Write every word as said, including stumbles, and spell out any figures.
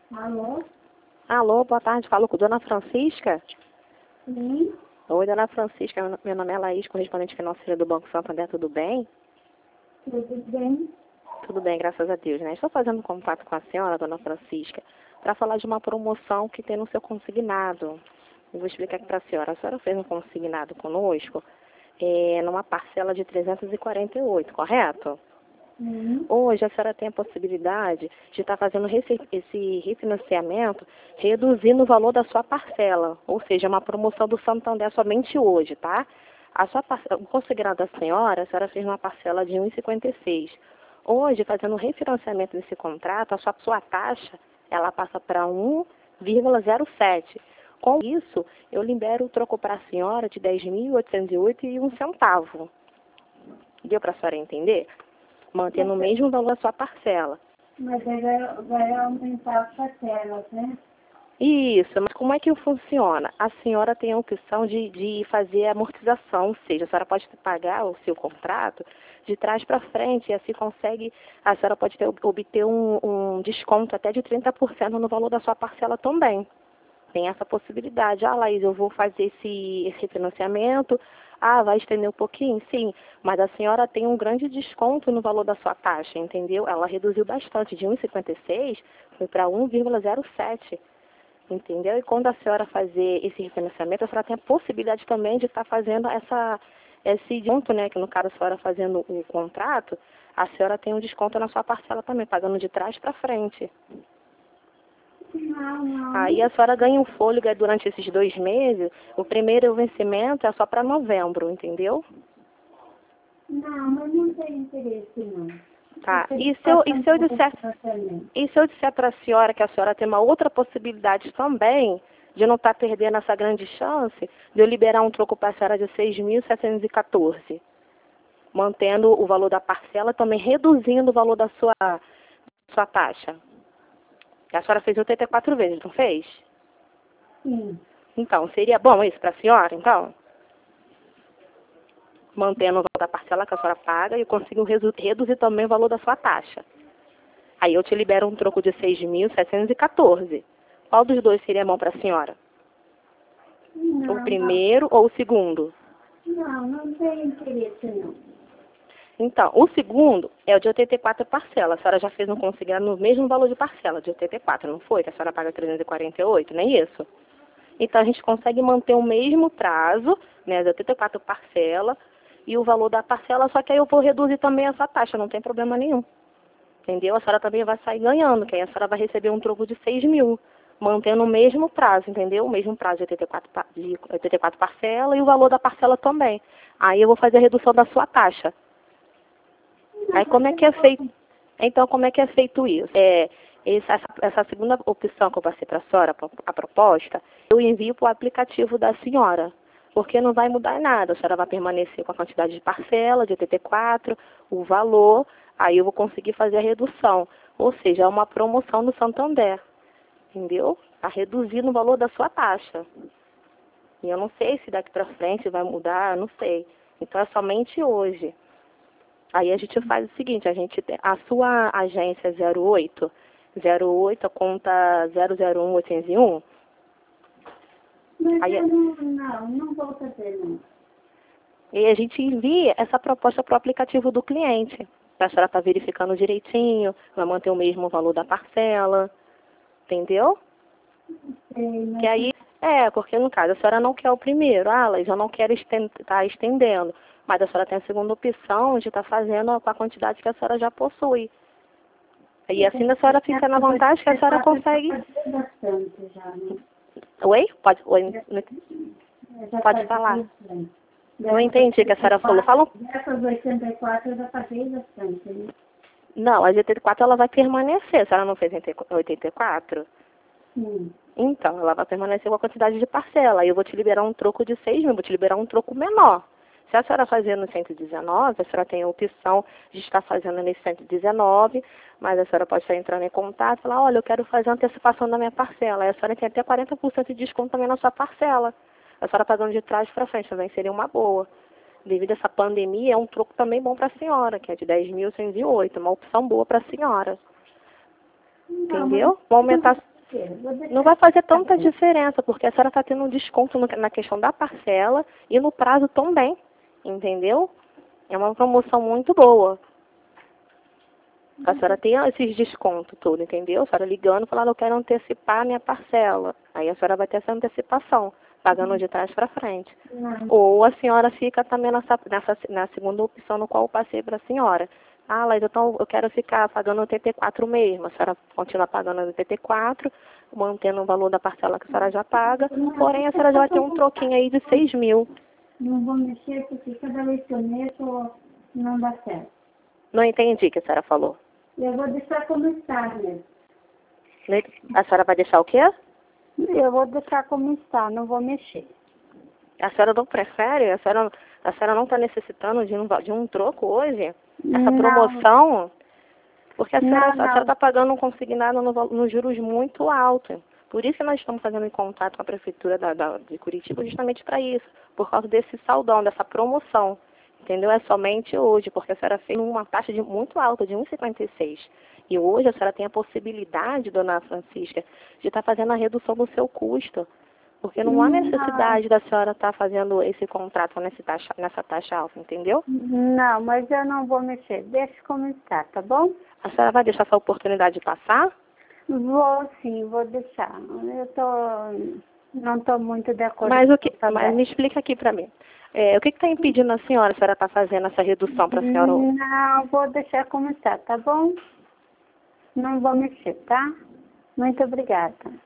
Alô? Alô, boa tarde. Falo com a dona Francisca. Sim, Oi, dona Francisca. Meu nome é Laís, correspondente financeira do Banco Santander. Tudo bem? tudo bem? Tudo bem, graças a Deus, né? Estou fazendo contato com a senhora, dona Francisca, para falar de uma promoção que tem no seu consignado. Eu vou explicar aqui para a senhora. A senhora fez um consignado conosco é, numa parcela de trezentos e quarenta e oito, correto? Sim. Hoje a senhora tem a possibilidade de estar fazendo esse, esse refinanciamento reduzindo o valor da sua parcela, ou seja, uma promoção do Santander somente hoje, tá? A sua parcela, o consignado da senhora, a senhora fez uma parcela de um vírgula cinquenta e seis. Hoje, fazendo o refinanciamento desse contrato, a sua, sua taxa, ela passa para um vírgula zero sete. Com isso, eu libero o troco para a senhora de dez mil oitocentos e oito e um centavo. Deu para a senhora entender? Mantendo o mesmo valor da sua parcela. Mas aí vai, vai aumentar as parcelas, né? Isso, mas como é que funciona? A senhora tem a opção de, de fazer a amortização, ou seja, a senhora pode pagar o seu contrato de trás para frente e assim consegue, a senhora pode ter, obter um, um desconto até de trinta por cento no valor da sua parcela também. Tem essa possibilidade. Ah, Laís, eu vou fazer esse, esse financiamento. Ah, vai estender um pouquinho? Sim, mas a senhora tem um grande desconto no valor da sua taxa, entendeu? Ela reduziu bastante, de um vírgula cinquenta e seis foi para um vírgula zero sete, entendeu? E quando a senhora fazer esse refinanciamento, a senhora tem a possibilidade também de estar fazendo essa, esse desconto, né? Que no caso a senhora fazendo o contrato, a senhora tem um desconto na sua parcela também, pagando de trás para frente. Não, não. Aí a senhora ganha um fôlego durante esses dois meses. O primeiro vencimento é só para novembro, entendeu? Não, mas não tem interesse, não. Tá. Você E se eu, passa e um se eu pouco disser, também. e se eu disser para a senhora que a senhora tem uma outra possibilidade também de não estar perdendo essa grande chance de eu liberar um troco para a senhora de seis mil setecentos e quatorze, mantendo o valor da parcela, também reduzindo o valor da sua, sua taxa. A senhora fez oitenta e quatro vezes, não fez? Sim. Então, seria bom isso para a senhora, então? Mantendo o valor da parcela que a senhora paga e eu consigo resu- reduzir também o valor da sua taxa. Aí eu te libero um troco de seis mil setecentos e quatorze. Qual dos dois seria bom para a senhora? O Não, não. primeiro ou o segundo? Não, não tem interesse, não. Então, o segundo é o de oitenta e quatro parcelas. A senhora já fez um consignado no mesmo valor de parcela, de oitenta e quatro, não foi? Que a senhora paga trezentos e quarenta e oito, não é isso? Então, a gente consegue manter o mesmo prazo, né, de oitenta e quatro parcelas, e o valor da parcela, só que aí eu vou reduzir também essa taxa, não tem problema nenhum. Entendeu? A senhora também vai sair ganhando, que aí a senhora vai receber um troco de seis mil, mantendo o mesmo prazo, entendeu? O mesmo prazo de oitenta e quatro, pa- de oitenta e quatro parcelas e o valor da parcela também. Aí eu vou fazer a redução da sua taxa. Aí como é que é feito? Então, como é que é feito isso? É, essa, essa segunda opção que eu passei para a senhora, a proposta, eu envio para o aplicativo da senhora, porque não vai mudar nada. A senhora vai permanecer com a quantidade de parcela, de oitenta e quatro, o valor, aí eu vou conseguir fazer a redução. Ou seja, é uma promoção no Santander, entendeu? Está reduzindo o valor da sua taxa. E eu não sei se daqui para frente vai mudar, não sei. Então, é somente hoje. Aí a gente faz o seguinte, a gente tem, a sua agência zero oito, zero oito, a conta zero zero um oitocentos e um, Mas aí, eu não, não, não vou fazer, não. e a gente envia essa proposta para o aplicativo do cliente. A senhora está verificando direitinho, vai manter o mesmo valor da parcela, entendeu? Sei, Que mas aí, é, porque no caso, a senhora não quer o primeiro, ah, Laís, eu não quero estar estendendo, mas a senhora tem a segunda opção de estar fazendo com a quantidade que a senhora já possui. E assim a senhora fica na vantagem que a senhora consegue. fazia bastante já, né? Oi? Pode, oi, Eu já pode paguei falar. bastante. Não entendi o que a senhora falou. Fala um... Dessas oitenta e quatro eu já paguei bastante, né? Não, a oitenta e quatro ela vai permanecer. A senhora não fez oitenta e quatro? Sim. Então, ela vai permanecer com a quantidade de parcela. Aí eu vou te liberar um troco de seis mil, vou te liberar um troco menor. Se a senhora fazer no cento e dezenove, a senhora tem a opção de estar fazendo nesse cento e dezenove, mas a senhora pode estar entrando em contato e falar, olha, eu quero fazer a antecipação da minha parcela. Aí a senhora tem até quarenta por cento de desconto também na sua parcela. A senhora pagando de trás para frente também seria uma boa. Devido a essa pandemia, é um troco também bom para a senhora, que é de dez mil cento e oito, uma opção boa para a senhora. Não, mas Entendeu? Vou aumentar. financeira. Vou deixar Não vai fazer tanta diferença, porque a senhora está tendo um desconto no- na questão da parcela e no prazo também, entendeu? É uma promoção muito boa. A senhora tem esses descontos tudo, entendeu? A senhora ligando, falando, eu quero antecipar minha parcela. Aí a senhora vai ter essa antecipação, pagando de trás para frente. Não, Ou a senhora fica também nessa, nessa, na segunda opção no qual eu passei para a senhora. Ah, Laís, então eu quero ficar pagando oitenta e quatro mesmo. A senhora continua pagando oitenta e quatro, mantendo o valor da parcela que a senhora já paga, porém a senhora já vai ter um troquinho aí de seis mil. não vou mexer porque cada vez que eu mexo não dá certo. Não entendi o que a senhora falou. Eu vou deixar como está mesmo. A senhora vai deixar o quê? Eu vou deixar como está, não vou mexer. A senhora não prefere? A senhora, a senhora não está necessitando de um, de um troco hoje? Essa Não. promoção? Porque a Não, senhora não. está pagando um consignado no, val- nos juros muito alto. Por isso que nós estamos fazendo em contato com a Prefeitura da, da- de Curitiba justamente para isso. Por causa desse saldão, dessa promoção. Entendeu? É somente hoje, porque a senhora fez uma taxa de, muito alta, de um vírgula cinquenta e seis. E hoje a senhora tem a possibilidade, dona Francisca, de estar fazendo a redução do seu custo. Porque não há Não. necessidade da senhora estar fazendo esse contrato nessa taxa, nessa taxa alta, entendeu? Não, mas eu não vou mexer. Deixa como está, tá bom? A senhora vai deixar essa oportunidade passar? Vou sim, vou deixar. Eu tô, não estou muito de acordo Mas, o com que, essa mas ideia. me explica aqui para mim. É, o que está impedindo a senhora, a senhora está fazendo essa redução para a senhora? Não, vou deixar como está, tá bom? Não vou mexer, tá? Muito obrigada.